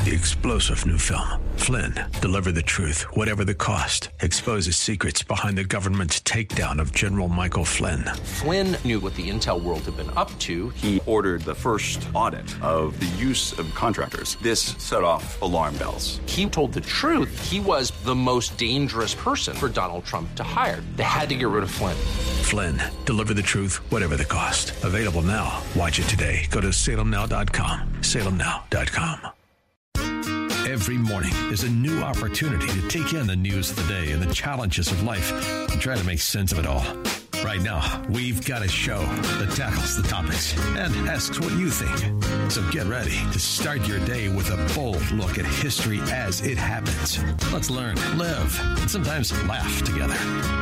The explosive new film, Flynn, deliver the truth, whatever the cost. Exposes secrets behind the government's takedown of General Michael Flynn. Flynn knew what the intel world had been up to. He ordered the first audit of the use of contractors. This set off alarm bells. He told the truth. He was the most dangerous person for Donald Trump to hire. They had to get rid of Flynn. Flynn, deliver the truth, whatever the cost. Available now. Watch it today. Go to salemnow.com. salemnow.com. Every morning is a new opportunity to take in the news of the day and the challenges of life and try to make sense of it all. Right now, we've got a show that tackles the topics and asks what you think. So get ready to start your day with a bold look at history as it happens. Let's learn, live, and sometimes laugh together.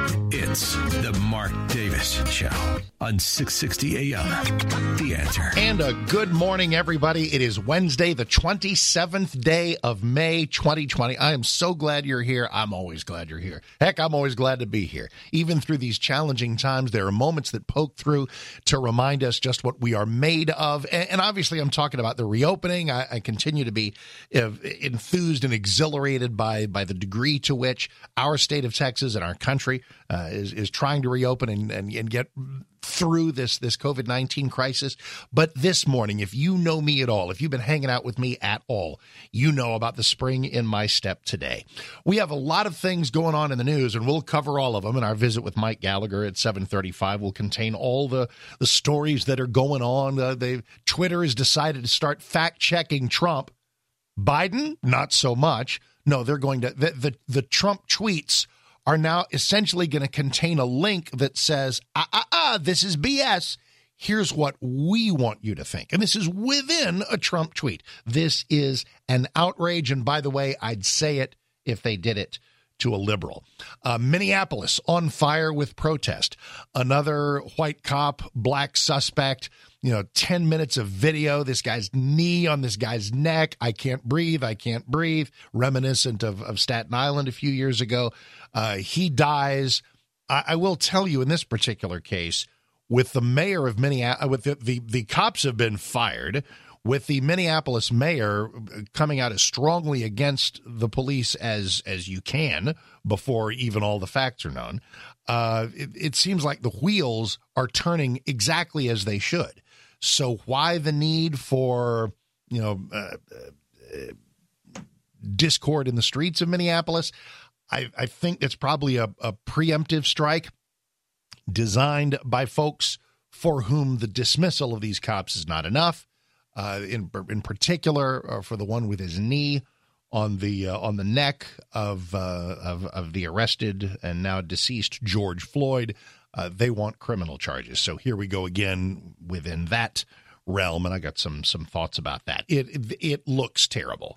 It's the Mark Davis Show on 660 AM. The Answer. And a good morning, everybody. It is Wednesday, the 27th day of May, 2020. I am so glad you're here. I'm always glad you're here. Heck, I'm always glad to be here. Even through these challenging times, there are moments that poke through to remind us just what we are made of. And obviously, I'm talking about the reopening. I continue to be enthused and exhilarated by the degree to which our state of Texas and our country is trying to reopen and get through this COVID-19 crisis. But this morning, if you know me at all, if you've been hanging out with me at all, you know about the spring in my step today. We have a lot of things going on in the news, and we'll cover all of them. And our visit with Mike Gallagher at 7:35 will contain all the stories that are going on. Twitter has decided to start fact-checking Trump. Biden, not so much. No, they're going to the Trump tweets are now essentially going to contain a link that says, this is BS. Here's what we want you to think. And this is within a Trump tweet. This is an outrage. And by the way, I'd say it if they did it to a liberal. Minneapolis on fire with protest. Another white cop, black suspect, 10 minutes of video, this guy's knee on this guy's neck. I can't breathe. Reminiscent of Staten Island a few years ago. He dies. I will tell you in this particular case, with the mayor of Minneapolis, with the cops have been fired, with the Minneapolis mayor coming out as strongly against the police as you can before even all the facts are known. It seems like the wheels are turning exactly as they should. So why the need for, discord in the streets of Minneapolis? I think it's probably a preemptive strike designed by folks for whom the dismissal of these cops is not enough. In particular, for the one with his knee on the neck of the arrested and now deceased George Floyd, they want criminal charges. So here we go again within that realm, and I got some thoughts about that. It looks terrible.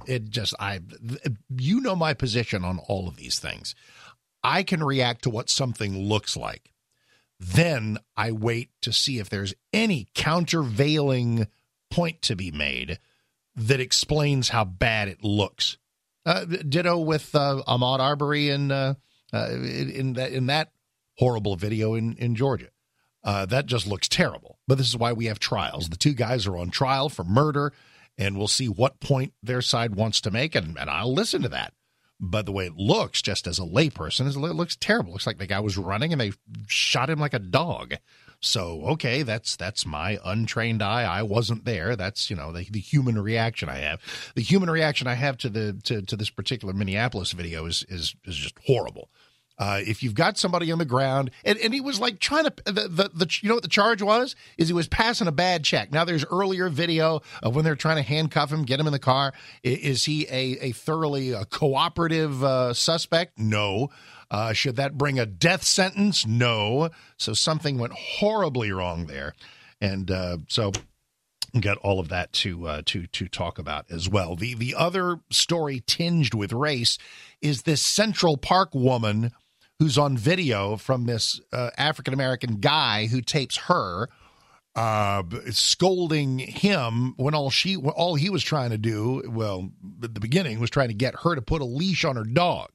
My position on all of these things. I can react to what something looks like. Then I wait to see if there's any countervailing point to be made that explains how bad it looks. Ditto with Ahmaud Arbery in that horrible video in Georgia. That just looks terrible. But this is why we have trials. The two guys are on trial for murder, and we'll see what point their side wants to make, and I'll listen to that. But the way it looks, just as a layperson, it looks terrible. It looks like the guy was running, and they shot him like a dog. So, okay, that's my untrained eye. I wasn't there. That's, the human reaction I have. The human reaction I have to this particular Minneapolis video is just horrible. If you've got somebody on the ground, and he was like trying to, you know what the charge was? Is he was passing a bad check. Now there's earlier video of when they're trying to handcuff him, get him in the car. Is he a thoroughly cooperative suspect? No. Should that bring a death sentence? No. So something went horribly wrong there. And so get all of that to talk about as well. The other story tinged with race is this Central Park woman who's on video from this African-American guy who tapes her scolding him when all he was trying to do, well, at the beginning, was trying to get her to put a leash on her dog.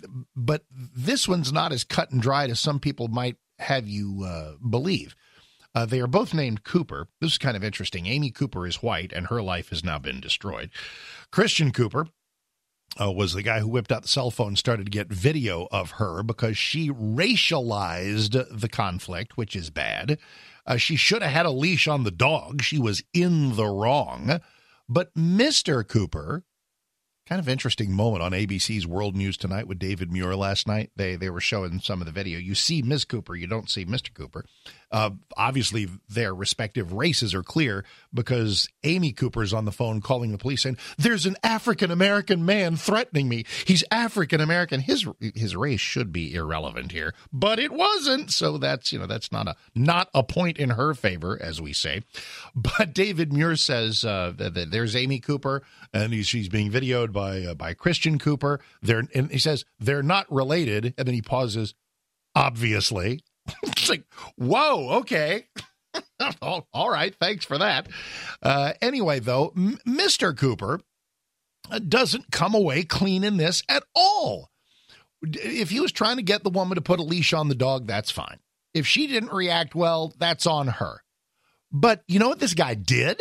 But this one's not as cut and dried as some people might have you believe. They are both named Cooper. This is kind of interesting. Amy Cooper is white, and her life has now been destroyed. Christian Cooper was the guy who whipped out the cell phone and started to get video of her because she racialized the conflict, which is bad. She should have had a leash on the dog. She was in the wrong. But Mr. Cooper, kind of interesting moment on ABC's World News Tonight with David Muir last night. They were showing some of the video. You see Ms. Cooper, you don't see Mr. Cooper. Obviously, their respective races are clear because Amy Cooper's on the phone calling the police saying, there's an African-American man threatening me. He's African-American. His race should be irrelevant here, but it wasn't. So that's not a point in her favor, as we say. But David Muir says that there's Amy Cooper, and she's being videoed by Christian Cooper. And he says they're not related, and then he pauses, obviously. It's like, whoa, okay. All right, thanks for that. Anyway, though, Mr. Cooper doesn't come away clean in this at all. If he was trying to get the woman to put a leash on the dog, that's fine. If she didn't react well, that's on her. But you know what this guy did?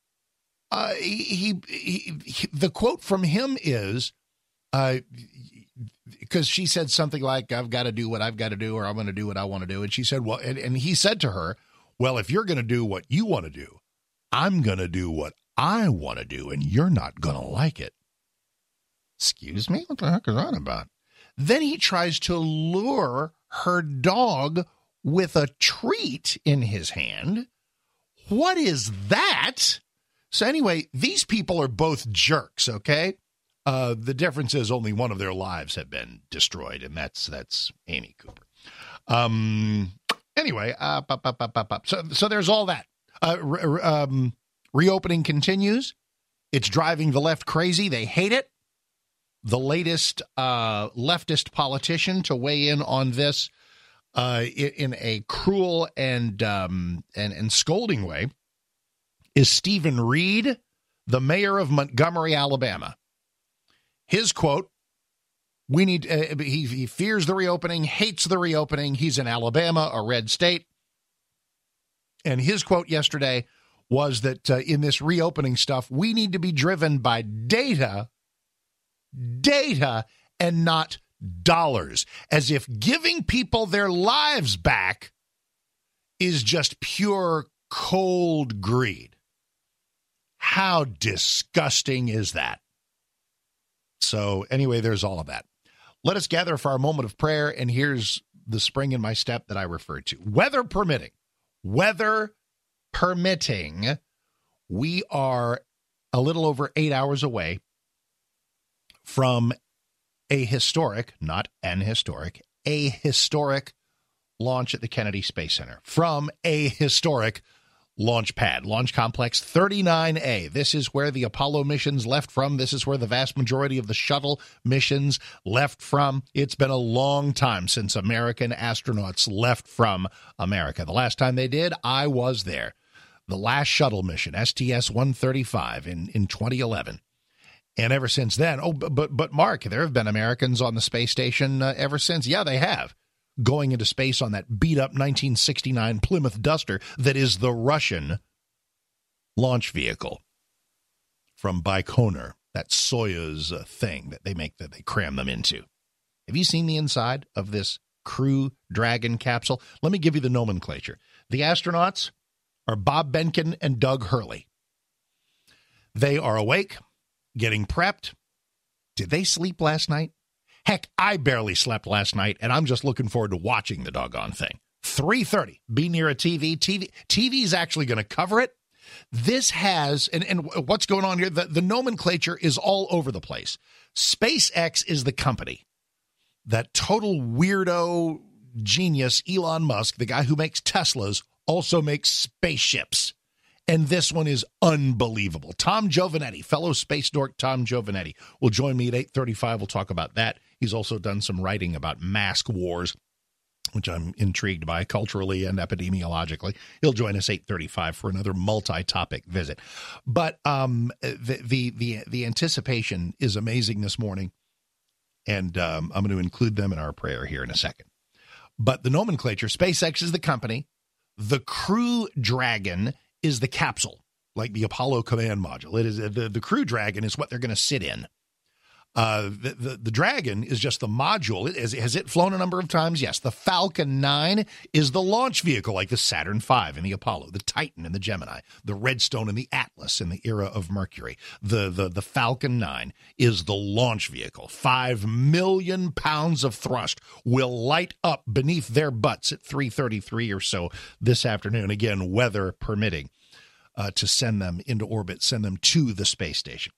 The quote from him is, because she said something like, I've got to do what I've got to do, or I'm going to do what I want to do. And she said, well, and he said to her, well, if you're going to do what you want to do, I'm going to do what I want to do, and you're not going to like it. Excuse me? What the heck is that about? Then he tries to lure her dog with a treat in his hand. What is that? So anyway, these people are both jerks, okay? The difference is only one of their lives have been destroyed, and that's Amy Cooper. Anyway, so there's all that. Reopening continues. It's driving the left crazy. They hate it. The latest leftist politician to weigh in on this in a cruel and scolding way is Stephen Reed, the mayor of Montgomery, Alabama. His quote, he fears the reopening, hates the reopening. He's in Alabama, a red state. And his quote yesterday was that in this reopening stuff, we need to be driven by data, and not dollars, as if giving people their lives back is just pure cold greed. How disgusting is that? So anyway, there's all of that. Let us gather for our moment of prayer, and here's the spring in my step that I referred to. Weather permitting, we are a little over 8 hours away from a historic, not an historic, a historic launch at the Kennedy Space Center, from a historic launch pad, Launch Complex 39A. This is where the Apollo missions left from. This is where the vast majority of the shuttle missions left from. It's been a long time since American astronauts left from America. The last time they did, I was there. The last shuttle mission, STS-135 in 2011. And ever since then, but Mark, there have been Americans on the space station ever since. Yeah, they have. Going into space on that beat-up 1969 Plymouth Duster that is the Russian launch vehicle from Baikonur, that Soyuz thing that they cram them into. Have you seen the inside of this Crew Dragon capsule? Let me give you the nomenclature. The astronauts are Bob Behnken and Doug Hurley. They are awake, getting prepped. Did they sleep last night? Heck, I barely slept last night, and I'm just looking forward to watching the doggone thing. 3:30, be near a TV. TV is actually going to cover it. This has, and what's going on here, the nomenclature is all over the place. SpaceX is the company. That total weirdo genius, Elon Musk, the guy who makes Teslas, also makes spaceships. And this one is unbelievable. Tom Giovanetti, fellow space dork Tom Giovanetti, will join me at 8:35. We'll talk about that. He's also done some writing about mask wars, which I'm intrigued by culturally and epidemiologically. He'll join us 8:35 for another multi-topic visit. But the anticipation is amazing this morning, and I'm going to include them in our prayer here in a second. But the nomenclature, SpaceX is the company. The Crew Dragon is the capsule, like the Apollo command module. It is the Crew Dragon is what they're going to sit in. The Dragon is just the module. Has it flown a number of times? Yes. The Falcon 9 is the launch vehicle, like the Saturn V in the Apollo, the Titan in the Gemini, the Redstone in the Atlas in the era of Mercury. The Falcon 9 is the launch vehicle. 5 million pounds of thrust will light up beneath their butts at 3:33 or so this afternoon. Again, weather permitting, to send them into orbit, send them to the space station.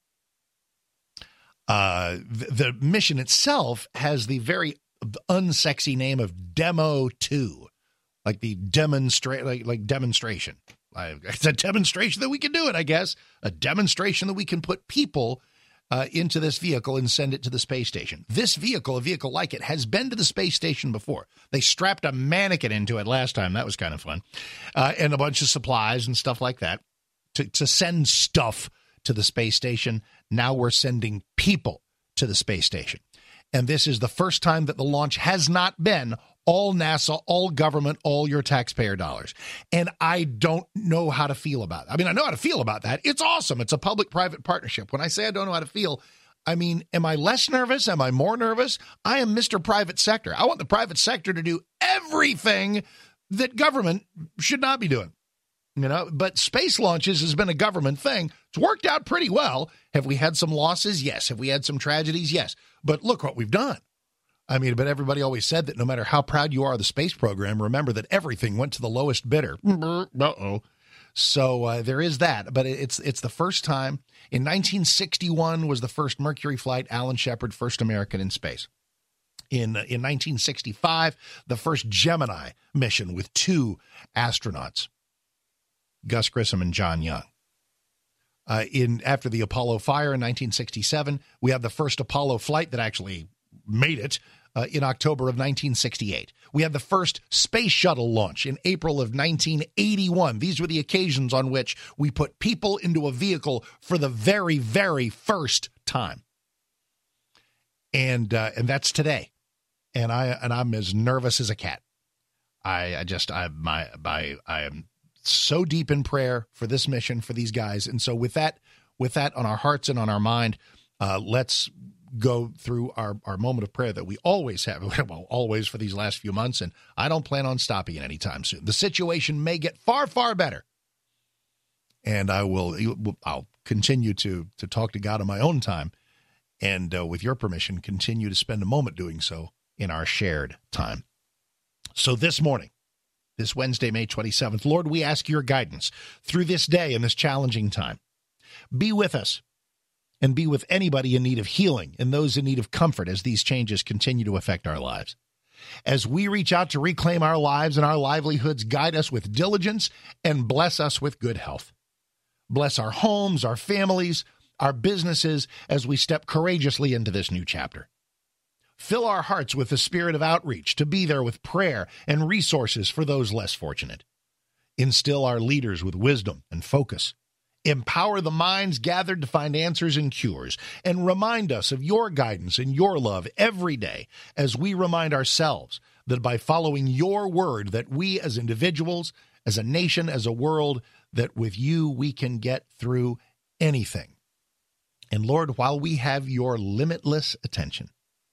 The mission itself has the very unsexy name of Demo 2, like the demonstration. It's a demonstration that we can do it, I guess. A demonstration that we can put people into this vehicle and send it to the space station. This vehicle, a vehicle like it, has been to the space station before. They strapped a mannequin into it last time. That was kind of fun. And a bunch of supplies and stuff like that to send stuff to the space station. Now we're sending people to the space station. And this is the first time that the launch has not been all NASA, all government, all your taxpayer dollars. And I don't know how to feel about it. I mean, I know how to feel about that. It's awesome. It's a public-private partnership. When I say I don't know how to feel, I mean, am I less nervous? Am I more nervous? I am Mr. Private Sector. I want the private sector to do everything that government should not be doing. But space launches has been a government thing. It's worked out pretty well. Have we had some losses? Yes. Have we had some tragedies? Yes. But look what we've done. I mean, but everybody always said that no matter how proud you are of the space program, remember that everything went to the lowest bidder. Uh-oh. So there is that. But it's the first time. In 1961 was the first Mercury flight. Alan Shepard, first American in space. In 1965, the first Gemini mission with 2 astronauts. Gus Grissom and John Young. After the Apollo fire in 1967, we have the first Apollo flight that actually made it in October of 1968. We had the first space shuttle launch in April of 1981. These were the occasions on which we put people into a vehicle for the very, very first time. And that's today. And I'm as nervous as a cat. I am so deep in prayer for this mission, for these guys. And so with that on our hearts and on our mind, let's go through our moment of prayer that we always have, well, always for these last few months. And I don't plan on stopping it anytime soon. The situation may get far, far better. And I'll continue to talk to God on my own time. And with your permission, continue to spend a moment doing so in our shared time. So this morning, this Wednesday, May 27th, Lord, we ask your guidance through this day and this challenging time. Be with us and be with anybody in need of healing and those in need of comfort as these changes continue to affect our lives. As we reach out to reclaim our lives and our livelihoods, guide us with diligence and bless us with good health. Bless our homes, our families, our businesses as we step courageously into this new chapter. Fill our hearts with the spirit of outreach to be there with prayer and resources for those less fortunate. Instill our leaders with wisdom and focus. Empower the minds gathered to find answers and cures, and remind us of your guidance and your love every day as we remind ourselves that by following your word that we as individuals, as a nation, as a world, that with you we can get through anything. And Lord, while we have your limitless attention,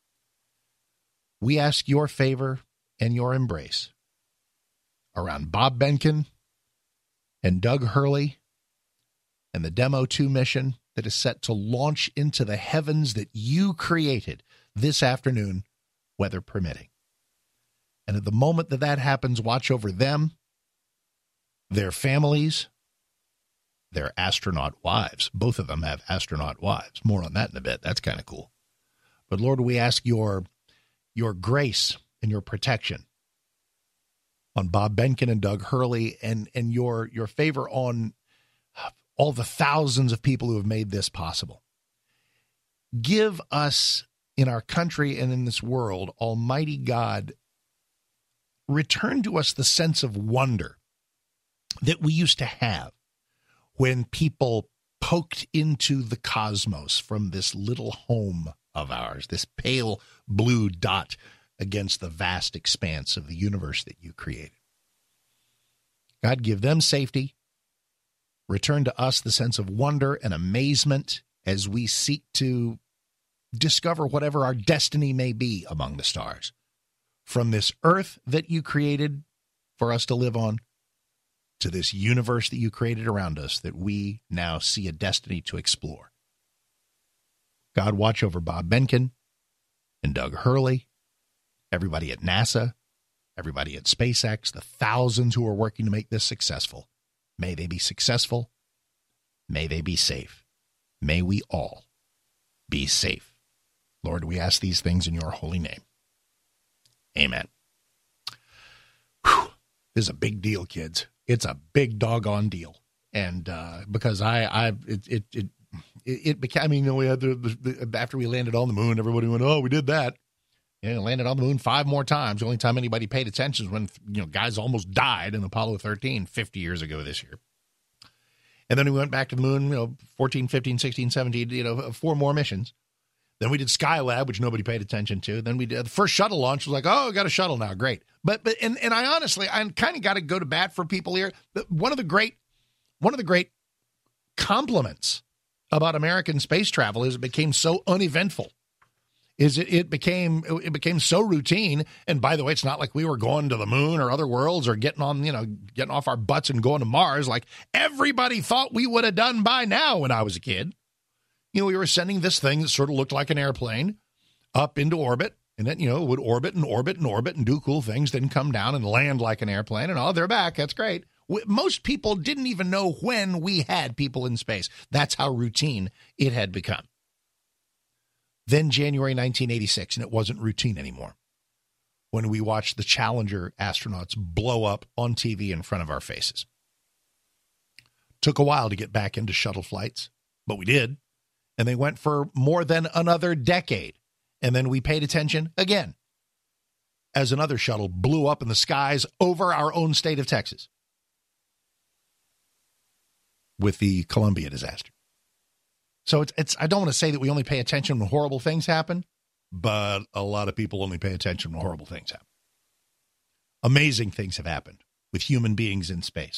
we ask your favor and your embrace around Bob Behnken and Doug Hurley and the Demo 2 mission that is set to launch into the heavens that you created this afternoon, weather permitting. And at the moment that happens, watch over them, their families, their astronaut wives. Both of them have astronaut wives. More on that in a bit. That's kind of cool. But Lord, we ask your grace and your protection on Bob Behnken and Doug Hurley, and your favor on all the thousands of people who have made this possible. Give us in our country and in this world, Almighty God, return to us the sense of wonder that we used to have when people poked into the cosmos from this little home of ours, this pale blue dot against the vast expanse of the universe that you created. God, give them safety. Return to us the sense of wonder and amazement as we seek to discover whatever our destiny may be among the stars. From this earth that you created for us to live on, to this universe that you created around us that we now see a destiny to explore. God, watch over Bob Behnken and Doug Hurley, everybody at NASA, everybody at SpaceX, the thousands who are working to make this successful. May they be successful. May they be safe. May we all be safe. Lord, we ask these things in your holy name. Amen. Whew. This is a big deal, kids. It's a big doggone deal. And because it became, I mean, we had after we landed on the moon, everybody went, oh, we did that. And landed on the moon 5 more times. The only time anybody paid attention is when, guys almost died in Apollo 13 50 years ago this year. And then we went back to the moon, 14, 15, 16, 17, 4 more missions. Then we did Skylab, which nobody paid attention to. Then we did the first shuttle launch. Was like, oh, we got a shuttle now. Great. But I honestly, I kind of got to go to bat for people here. One of the great compliments about American space travel is it became so uneventful. It became so routine. And by the way, it's not like we were going to the moon or other worlds or getting off our butts and going to Mars like everybody thought we would have done by now when I was a kid. We were sending this thing that sort of looked like an airplane up into orbit, and then, it would orbit and do cool things, then come down and land like an airplane, and they're back. That's great. Most people didn't even know when we had people in space. That's how routine it had become. Then January 1986, and it wasn't routine anymore, when we watched the Challenger astronauts blow up on TV in front of our faces. Took a while to get back into shuttle flights, but we did. And they went for more than another decade. And then we paid attention again as another shuttle blew up in the skies over our own state of Texas with the Columbia disaster. So I don't want to say that we only pay attention when horrible things happen, but a lot of people only pay attention when horrible things happen. Amazing things have happened with human beings in space.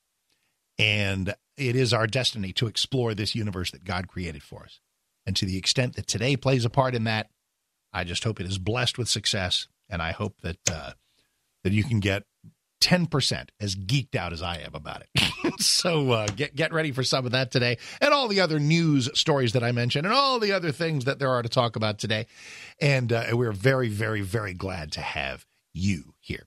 And it is our destiny to explore this universe that God created for us. And to the extent that today plays a part in that, I just hope it is blessed with success. And I hope that you can get 10% as geeked out as I am about it. So get ready for some of that today and all the other news stories that I mentioned and all the other things that there are to talk about today. And we're very, very, very glad to have you here.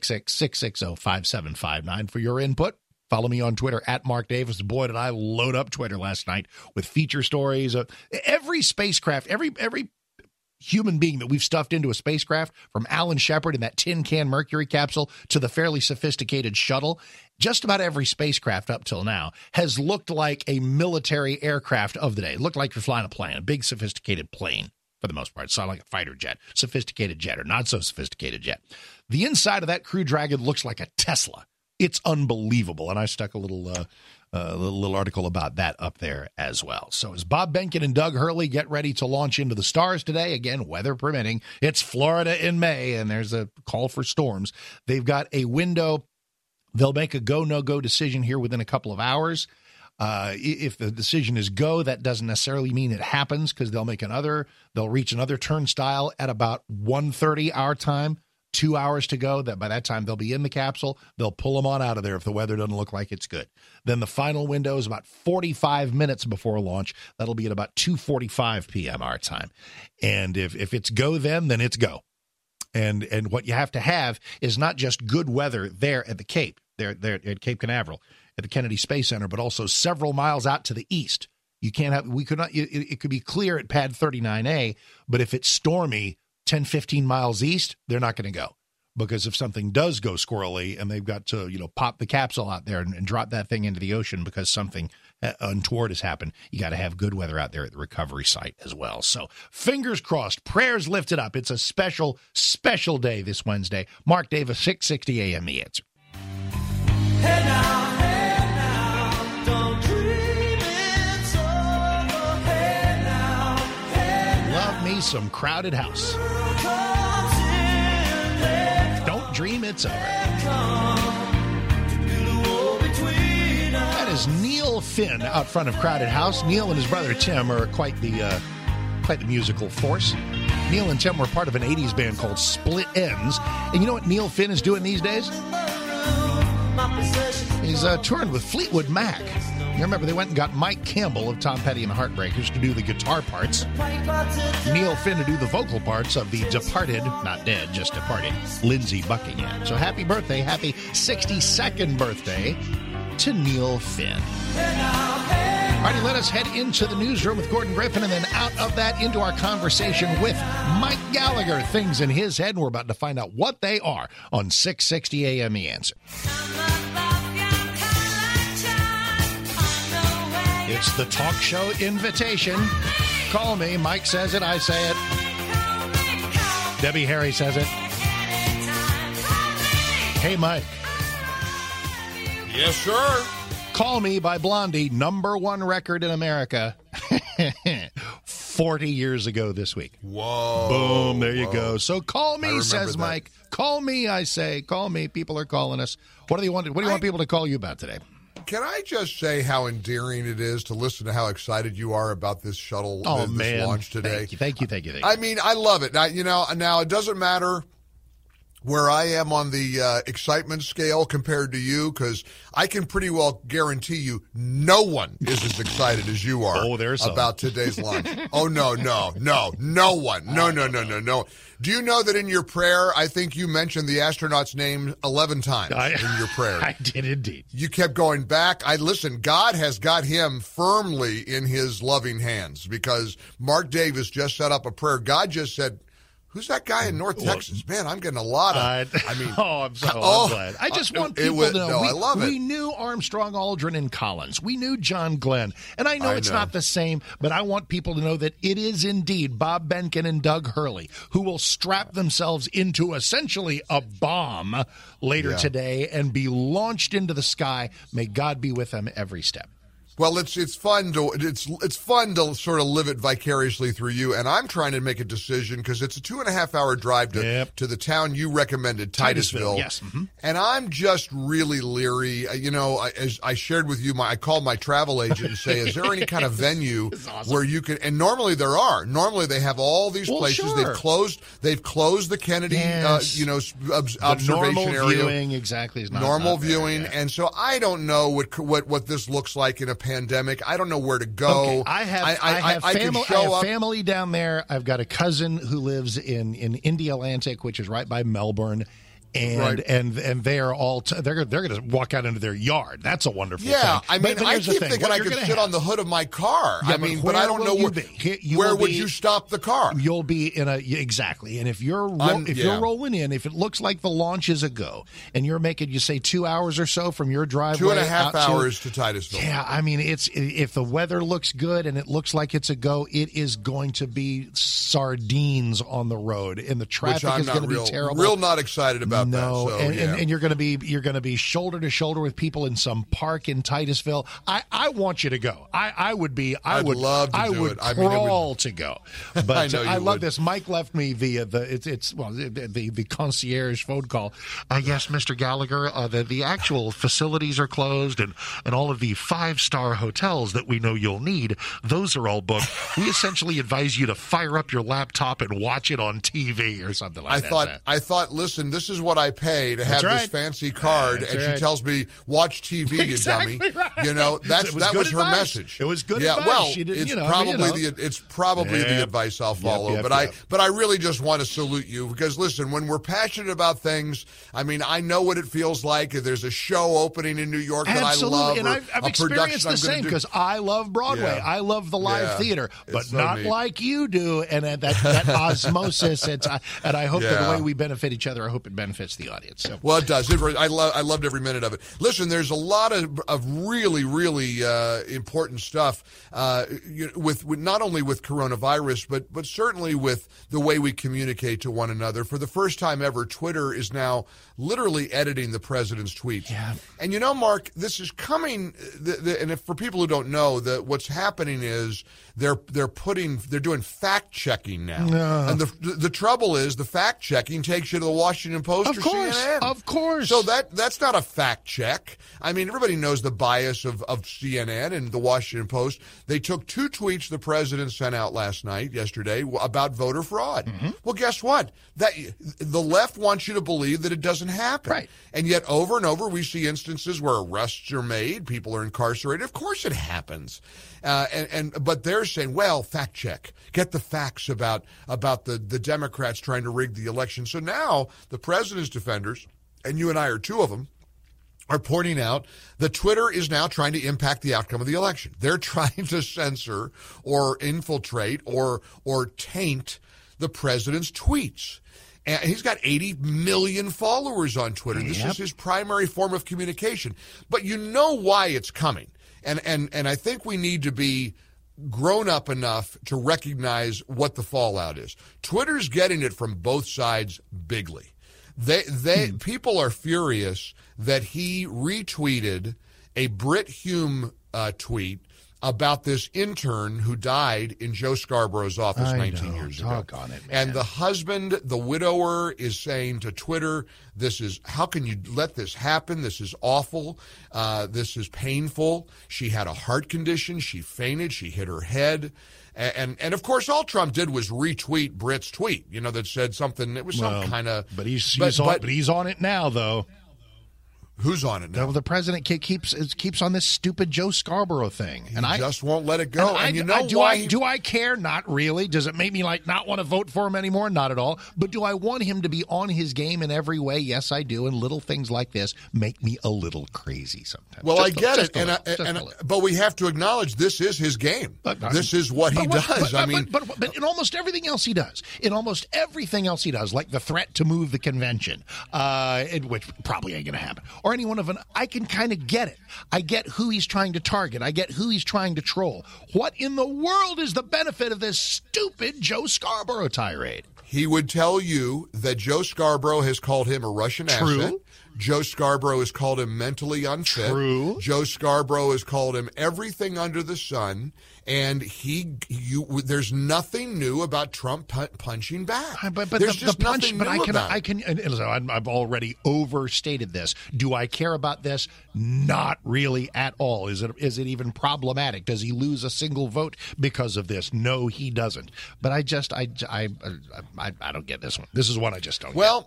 866-660-5759 for your input. Follow me on Twitter at Mark Davis. Boy, did I load up Twitter last night with feature stories. Every spacecraft, every human being that we've stuffed into a spacecraft, from Alan Shepard in that tin can Mercury capsule to the fairly sophisticated shuttle, just about every spacecraft up till now has looked like a military aircraft of the day. It looked like you're flying a plane, a big sophisticated plane for the most part. It sounded like a fighter jet, sophisticated jet, or not so sophisticated jet. The inside of that Crew Dragon looks like a Tesla. It's unbelievable, and I stuck a little article about that up there as well. So as Bob Behnken and Doug Hurley get ready to launch into the stars today, again, weather permitting, it's Florida in May, and there's a call for storms. They've got a window. They'll make a go, no-go decision here within a couple of hours. If the decision is go, that doesn't necessarily mean it happens, because they'll reach another turnstile at about 1:30 our time. 2 hours to go. That by that time they'll be in the capsule. They'll pull them on out of there if the weather doesn't look like it's good. Then the final window is about 45 minutes before launch. That'll be at about 2:45 p.m. our time. And if it's go then it's go. And what you have to have is not just good weather there at the Cape, there at Cape Canaveral, at the Kennedy Space Center, but also several miles out to the east. It could be clear at pad 39A, but if it's stormy 10, 15 miles east, they're not going to go, because if something does go squirrely and they've got to, pop the capsule out there and drop that thing into the ocean because something untoward has happened, you got to have good weather out there at the recovery site as well. So fingers crossed, prayers lifted up. It's a special, special day this Wednesday. Mark Davis, 660 AM, The Answer. Hey now, don't dream it's over. Hey now, love me some Crowded House. Don't dream it's over. is Neil Finn out front of Crowded House. Neil and his brother Tim are quite the musical force. Neil and Tim were part of an 80s band called Split Ends. And you know what Neil Finn is doing these days? He's touring with Fleetwood Mac. You remember they went and got Mike Campbell of Tom Petty and the Heartbreakers to do the guitar parts. Neil Finn to do the vocal parts of the departed, not dead, just departed, Lindsey Buckingham. So happy birthday, happy 62nd birthday to Neil Finn. Alrighty, let us head into the newsroom with Gordon Griffin and then out of that into our conversation with Mike Gallagher. Things in his head, and we're about to find out what they are on 660 AM The Answer. It's the talk show invitation. Call me. Mike says it. I say it. Debbie Harry says it. Hey, Mike. Yes, sir. Call Me by Blondie, #1 record in America 40 years ago this week. Whoa. Boom, there you go. So call me, remember says that. Mike. Call me, I say. Call me. People are calling us. What do you want people to call you about today? Can I just say how endearing it is to listen to how excited you are about this shuttle this launch today? Thank you. I mean, I love it. Now, now it doesn't matter where I am on the excitement scale compared to you, because I can pretty well guarantee you no one is as excited as you are about today's launch. Oh, no one. No. Do you know that in your prayer, I think you mentioned the astronaut's name 11 times in your prayer? I did indeed. You kept going back. Listen, God has got him firmly in his loving hands, because Mark Davis just set up a prayer. God just said, who's that guy in North Texas? Man, I'm getting a lot of, I'm glad. I just want people to know. I love it. We knew Armstrong, Aldrin, and Collins. We knew John Glenn. And I know it's not the same, but I want people to know that it is indeed Bob Benkin and Doug Hurley who will strap themselves into essentially a bomb later today and be launched into the sky. May God be with them every step. Well, it's fun to sort of live it vicariously through you, and I'm trying to make a decision because it's a 2.5-hour drive to the town you recommended, Titusville. Yes, and I'm just really leery. As I shared with you, I called my travel agent and say, "Is there any kind of venue where you can?" And normally there are. Normally they have all these places. Sure. They've closed the Kennedy, observation normal area. Viewing exactly is not normal not there, viewing, and so I don't know what this looks like in a pandemic. I don't know where to go. Okay. I have family down there. I've got a cousin who lives in Indialantic, which is right by Melbourne. And they are all they're going to walk out into their yard. That's a wonderful thing. I mean, I keep thinking I could sit on the hood of my car. Yeah, but I don't know where would you stop the car? You'll be in exactly. And if you're rolling in, if it looks like the launch is a go, and you're making, you say 2 hours or so from your driveway, 2.5 hours to Titusville. Yeah, I mean, if the weather looks good and it looks like it's a go, it is going to be sardines on the road, and the traffic is going to be terrible. Real not excited about. No, that, and you're going to be shoulder to shoulder with people in some park in Titusville. I want you to go. I would love to do it. Crawl to go. But I love this. Mike left me the concierge phone call. Yes, Mr. Gallagher, the actual facilities are closed, and all of the 5-star hotels that we know you'll need, those are all booked. We essentially advise you to fire up your laptop and watch it on TV or something like that. I thought, listen, this is what I pay to have this fancy card, and she tells me, watch TV, you dummy. Right. That was her message. It was good advice. Well, it's probably the advice I'll follow. But I really just want to salute you, because listen, when we're passionate about things, I mean, I know what it feels like. If there's a show opening in New York that I love, and I've experienced the same, because I love Broadway. I love the live theater, but so not like you do. And that osmosis, and I hope that the way we benefit each other, I hope it benefits the audience. So. Well, it does. I loved every minute of it. Listen, there's a lot of really, really important stuff with not only with coronavirus, but certainly with the way we communicate to one another. For the first time ever, Twitter is now literally editing the president's tweets. Yeah. And Mark, this is coming. And if, for people who don't know, what's happening is they're doing fact checking now. And the trouble is the fact checking takes you to the Washington Post after CNN. Of course. So that's not a fact check. I mean, everybody knows the bias of CNN and the Washington Post. They took 2 tweets the president sent out yesterday, about voter fraud. Mm-hmm. Well, guess what? The left wants you to believe that it doesn't happen. Right. And yet over and over we see instances where arrests are made, people are incarcerated. Of course it happens. But they're saying, well, fact check. Get the facts about the Democrats trying to rig the election. So now the president's defenders, and you and I are 2 of them, are pointing out that Twitter is now trying to impact the outcome of the election. They're trying to censor or infiltrate or taint the president's tweets. And he's got 80 million followers on Twitter. This is his primary form of communication. But you know why it's coming. And I think we need to be grown up enough to recognize what the fallout is. Twitter's getting it from both sides bigly. People are furious that he retweeted a Brit Hume tweet about this intern who died in Joe Scarborough's office 19 years ago. And the husband, the widower, is saying to Twitter, how can you let this happen? This is awful. This is painful. She had a heart condition. She fainted. She hit her head. And of course, all Trump did was retweet Brit's tweet, that said something. It was some kind of. But he's on it now, though. Who's on it now? The president keeps on this stupid Joe Scarborough thing, and I just won't let it go. And you know why? Do I care? Not really. Does it make me not want to vote for him anymore? Not at all. But do I want him to be on his game in every way? Yes, I do. And little things like this make me a little crazy sometimes. Well, I get it, but we have to acknowledge this is his game. This is what he does. But in almost everything else he does, like the threat to move the convention, which probably ain't going to happen. Or any one of them, I can kind of get it. I get who he's trying to target. I get who he's trying to troll. What in the world is the benefit of this stupid Joe Scarborough tirade? He would tell you that Joe Scarborough has called him a Russian asset. Joe Scarborough has called him mentally unfit. True. Joe Scarborough has called him everything under the sun. And there's nothing new about Trump punching back. But there's just nothing new about it. I've already overstated this. Do I care about this? Not really at all. Is it even problematic? Does he lose a single vote because of this? No, he doesn't. But I don't get this one. This is one I just don't get.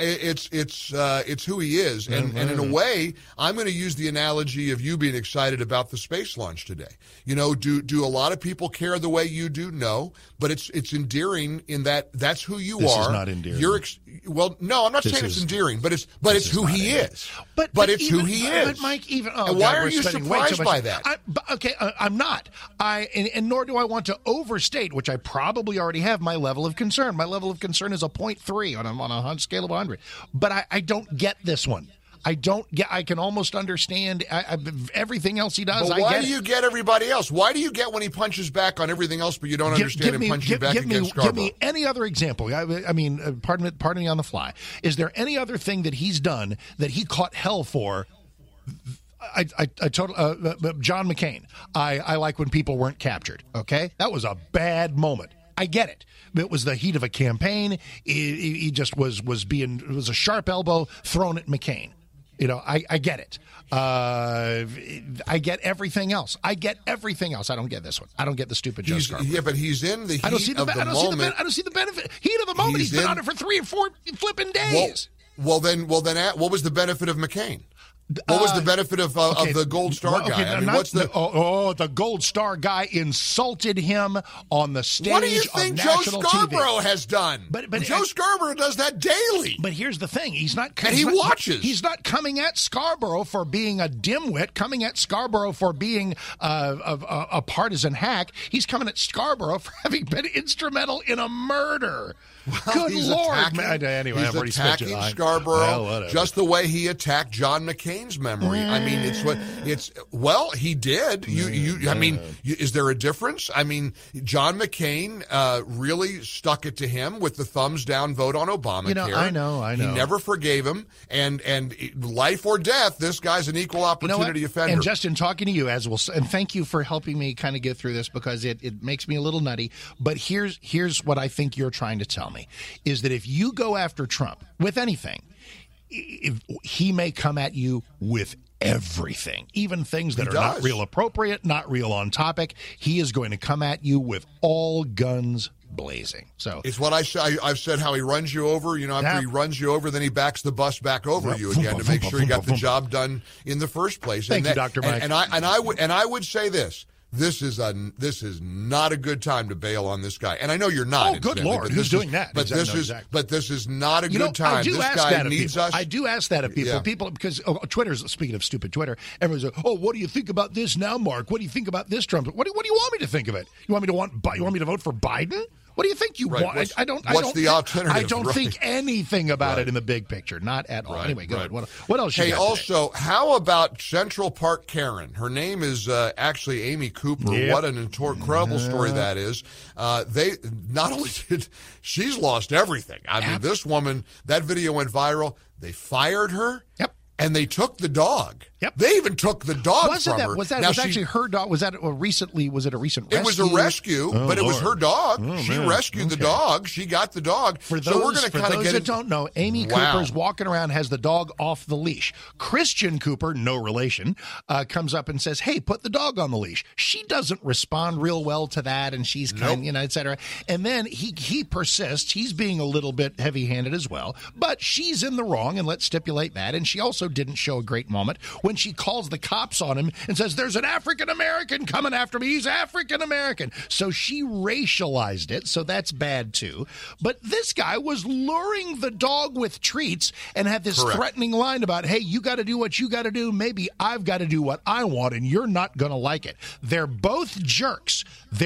It's who he is, and in a way, I'm going to use the analogy of you being excited about the space launch today. Do a lot of people care the way you do? No, but it's endearing in that that's who you are. This is not endearing. No, I'm not saying it's endearing, but it's who he is. But it's who he is. But Mike, why are you surprised by that? I'm not. And nor do I want to overstate, which I probably already have, my level of concern. My level of concern is a 0.3 on a scale of 100. But I don't get this one. I can almost understand everything else he does. But why do you get everybody else? Why do you get when he punches back on everything else, but you don't understand him punching back against Scarborough? Give me any other example. I mean, pardon me on the fly. Is there any other thing that he's done that he caught hell for? John McCain. I like when people weren't captured. Okay, that was a bad moment. I get it. It was the heat of a campaign. He just was a sharp elbow thrown at McCain. I get it. I get everything else. I don't get this one. I don't get the stupid Joe Scarborough. Yeah, but he's in the heat of the moment. I don't see the benefit. Heat of the moment. He's been on it for 3 or 4 flipping days. Well, then, what was the benefit of McCain? What was the benefit of the Gold Star guy? The Gold Star guy insulted him on the stage. What do you think Joe Scarborough has done? But Joe Scarborough does that daily. But here's the thing: watches. He's not coming at Scarborough for being a dimwit. Coming at Scarborough for being a partisan hack. He's coming at Scarborough for having been instrumental in a murder. Good Lord, man. Anyway, he's attacking Scarborough just the way he attacked John McCain McCain's memory. I mean, he did. Is there a difference? I mean, John McCain really stuck it to him with the thumbs down vote on Obamacare. I know. He never forgave him, and life or death, this guy's an equal opportunity offender. And Justin, talking to you and thank you for helping me kind of get through this, because it makes me a little nutty. But here's what I think you're trying to tell me, is that if you go after Trump with anything, he may come at you with everything, even things that are not real appropriate, not real on topic. He is going to come at you with all guns blazing. So it's what I've said, how he runs you over. After he runs you over, then he backs the bus back over you again to make sure he got the job done in the first place. Thank you, Dr. Mike. And I would say this. This is not a good time to bail on this guy. And I know you're not. Oh, good Lord. Who's doing that? But this is not a good time. This guy needs us. I do ask that of people. Yeah. People, because Twitter's, speaking of stupid Twitter, everyone's like, what do you think about this now, Mark? What do you think about this, Trump? What do you want me to think of it? You want me to vote for Biden? What do you think you want? What's the alternative? I don't think anything about it in the big picture. Not at all. Right, anyway, go ahead. What else you got also, how about Central Park Karen? Her name is actually Amy Cooper. Yep. What an incredible story that is. She's lost everything. I mean, this woman, that video went viral. They fired her. Yep. And they took the dog. Yep. They even took the dog from her. Was actually her dog? Was it a recent rescue? It was a rescue, but it was her dog. She rescued the dog. She got the dog. For those that don't know, Amy Cooper's walking around, has the dog off the leash. Christian Cooper, no relation, comes up and says, "Hey, put the dog on the leash." She doesn't respond real well to that, and she's kind, et cetera. And then he persists. He's being a little bit heavy-handed as well, but she's in the wrong, and let's stipulate that. And she also didn't show a great moment when she calls the cops on him and says, "There's an African-American coming after me. He's African-American." So she racialized it, so that's bad too. But this guy was luring the dog with treats and had this threatening line about, "Hey, you got to do what you got to do. Maybe I've got to do what I want, and you're not going to like it." They're both jerks.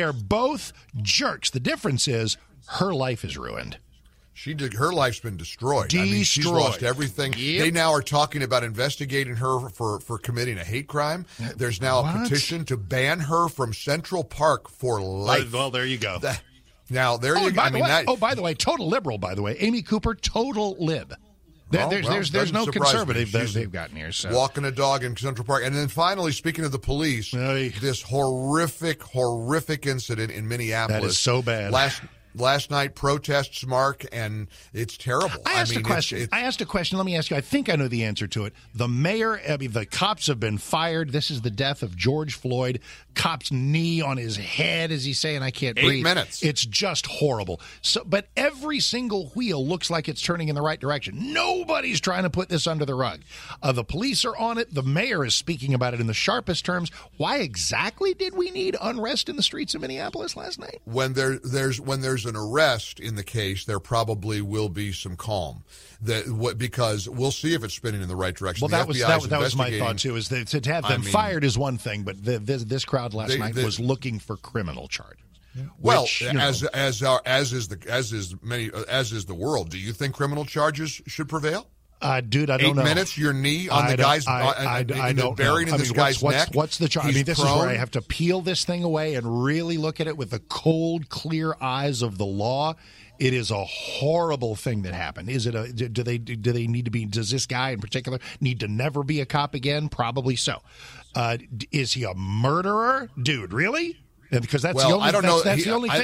The difference is her life is ruined. Her life's been destroyed. I mean, she's lost everything. Yep. They now are talking about investigating her for committing a hate crime. There's now a petition to ban her from Central Park for life. Well, there you go. Now, there you go. By the way, total liberal, by the way. Amy Cooper, total lib. There's no conservative that they've gotten here. So. Walking a dog in Central Park. And then finally, speaking of the police, this horrific incident in Minneapolis. That is so bad. Last night, protests, Mark, and it's terrible. I asked a question. Let me ask you. I think I know the answer to it. The cops have been fired. This is the death of George Floyd. Cop's knee on his head as he's saying, "I can't breathe." 8 minutes. It's just horrible. So, but every single wheel looks like it's turning in the right direction. Nobody's trying to put this under the rug. The police are on it. The mayor is speaking about it in the sharpest terms. Why exactly did we need unrest in the streets of Minneapolis last night? When there's an arrest in the case, there probably will be some calm. Because we'll see if it's spinning in the right direction. Well, that was my thought too. Is that to have them fired is one thing, but this crowd last night was looking for criminal charges. Well, as is the world. Do you think criminal charges should prevail? Dude, I don't know. 8 minutes, your knee on the guy's buried in this guy's neck. What's the charge? I mean, this is where I have to peel this thing away and really look at it with the cold, clear eyes of the law. It is a horrible thing that happened. Is it do they need to be? Does this guy in particular need to never be a cop again? Probably so. Is he a murderer, dude? Really? Because that's the only. I don't know. That's the only thing.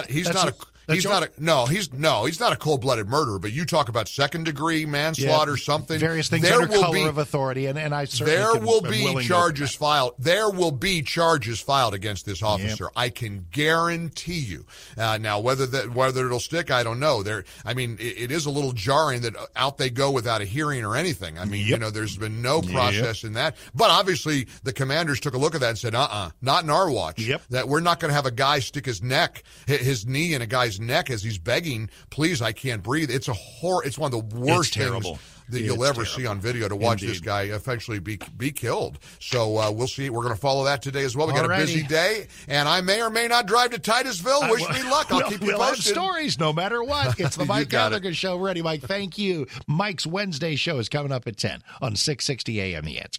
He's not a cold-blooded murderer. But you talk about second-degree manslaughter, something. Various things under color of authority, and I certainly there will be charges filed. There will be charges filed against this officer. Yep. I can guarantee you. Now, whether it'll stick, I don't know. It is a little jarring that out they go without a hearing or anything. I mean, there's been no process in that. But obviously, the commanders took a look at that and said, not in our watch. Yep. That we're not going to have a guy stick his knee in a guy's neck as he's begging, "Please, I can't breathe." It's one of the worst things that you'll ever see on video to watch this guy eventually be killed. So we'll see. We're going to follow that today as well. We got a busy day, and I may or may not drive to Titusville. Wish me luck. I'll keep you posted. We'll have stories no matter what. It's the Mike Gallagher Show. Ready, Mike? Thank you. Mike's Wednesday show is coming up at 10 on 660 AM. The Answer.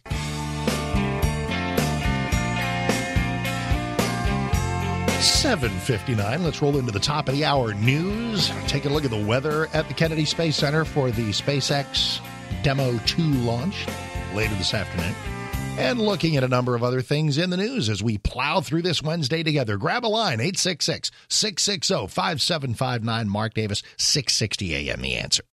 7:59. Let's roll into the top of the hour news. Take a look at the weather at the Kennedy Space Center for the SpaceX Demo 2 launch later this afternoon. And looking at a number of other things in the news as we plow through this Wednesday together. Grab a line, 866-660-5759. Mark Davis, 660 AM. The Answer.